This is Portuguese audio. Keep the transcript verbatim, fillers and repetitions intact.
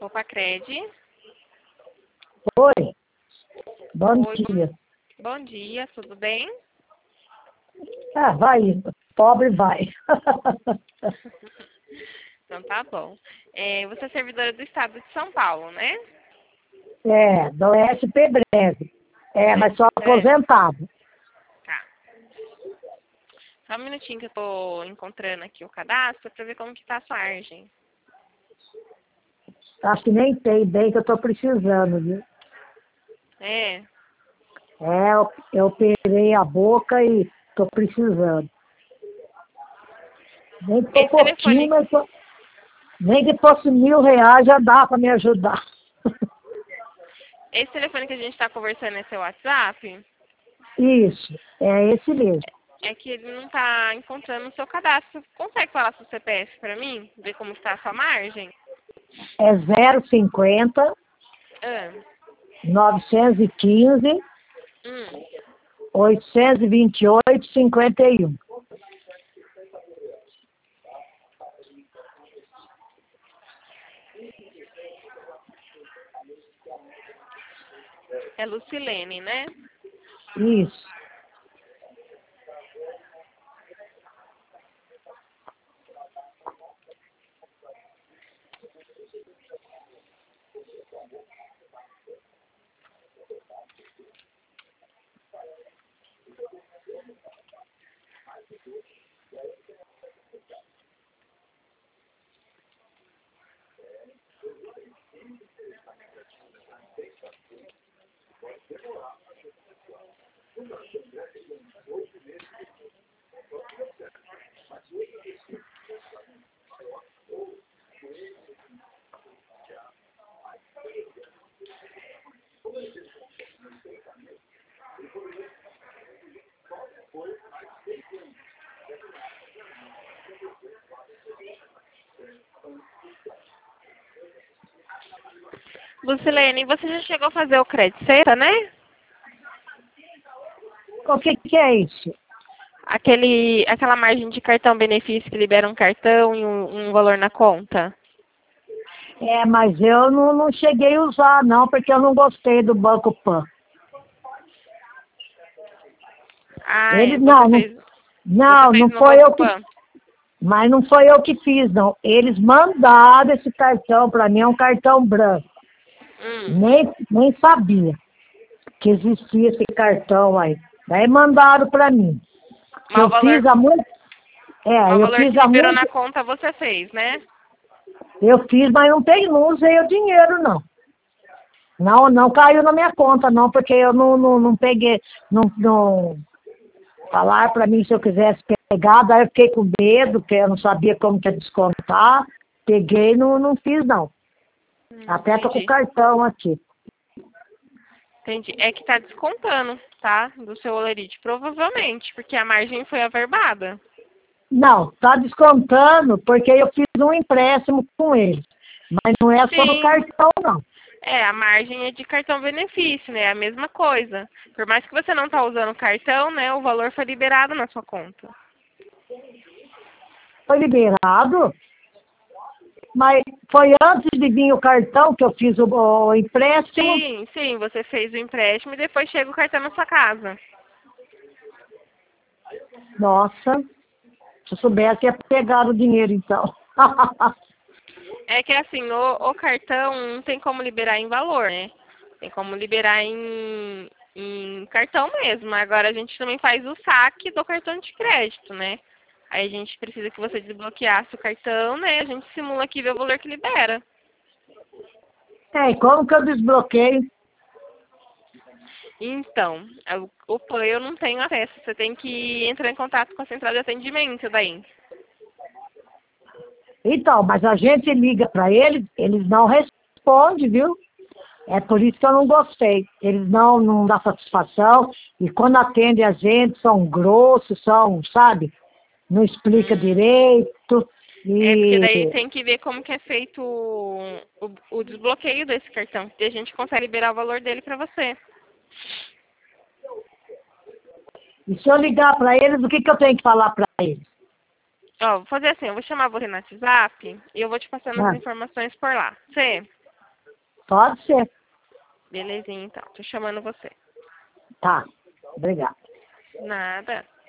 Copacred. Oi, bom Oi, dia. bom dia, tudo bem? Ah, vai indo. Pobre vai. Então tá bom. É, você é servidora do Estado de São Paulo, né? É, do S P Breve. É, mas sou É, aposentado. tá. Só um minutinho que eu tô encontrando aqui o cadastro para ver como que tá a sua margem. Acho que nem tem bem que eu tô precisando, viu? É, É, eu, eu operei a boca e tô precisando. Nem que for esse pouquinho, telefone, mas tô- nem que fosse mil reais já dá para me ajudar. esse telefone que a gente tá conversando é seu WhatsApp? Isso, é esse mesmo. É que ele não tá encontrando o seu cadastro. Consegue falar seu C P F para mim? Ver como está a sua margem? É zero cinquenta, Ah, novecentos e quinze, hum. oitocentos e vinte e oito, cinquenta e um. É Lucilene, né? Isso. Lucilene, você já chegou a fazer o crédito, certo, né? O que que é isso? Aquele, aquela margem de cartão benefício que libera um cartão e um, um valor na conta. É, mas eu não, não cheguei a usar, não, porque eu não gostei do Banco Pan. Ah, Ele, é, você não, não, fez, você não, fez não no foi Banco eu que, Pan. mas não foi eu que fiz, não. Eles mandaram esse cartão para mim, é um cartão branco. Hum. Nem, nem sabia que existia esse cartão aí. Daí mandaram para mim. Que Mas o eu valor, fiz há muito, mas é, o eu valor fiz que há liberou muito, na conta você fez, né? eu fiz, mas não tem, não usei o dinheiro, não. Não, não caiu na minha conta, não, porque eu não, não, não peguei, não, não falaram para mim se eu quisesse pegar, daí eu fiquei com medo, porque eu não sabia como que ia descontar. Peguei e não, não fiz, não. Hum, Até tô com o entendi. cartão aqui. Entendi. É que tá descontando, tá? Do seu Olerite. Provavelmente, porque a margem foi averbada. Não, tá descontando porque eu fiz um empréstimo com ele. Mas não é só do Sim. cartão, não. É, a margem é de cartão benefício, né? É a mesma coisa. Por mais que você não tá usando o cartão, né? O valor foi liberado na sua conta. Foi liberado, mas foi antes de vir o cartão que eu fiz o, o empréstimo. Sim, sim, você fez o empréstimo e depois chega o cartão na sua casa. Nossa, se eu soubesse, ia pegar o dinheiro, então. É que assim, o, o cartão não tem como liberar em valor, né? Tem como liberar em, em cartão mesmo. Agora a gente também faz o saque do cartão de crédito, né? Aí a gente precisa que você desbloqueasse o cartão, né? A gente simula aqui e vê o valor que libera. É, e como que eu desbloqueio? Então, o, o Play eu não tenho acesso. Você tem que entrar em contato com a central de atendimento daí. Então, mas a gente liga para eles, eles não respondem, viu? É por isso que eu não gostei. Eles não, não dão satisfação. E quando atendem a gente, são grossos, são, sabe? Não explica Hum. direito. É, porque E daí tem que ver como que é feito o, o, o desbloqueio desse cartão. E a gente consegue liberar o valor dele pra você. E se eu ligar para eles, o que, que eu tenho que falar para eles? Ó, vou fazer assim, eu vou chamar você no WhatsApp e eu vou te passando as Ah, informações por lá. Você? Pode ser. Belezinha, então. Tô chamando você. Tá. Obrigada. Nada.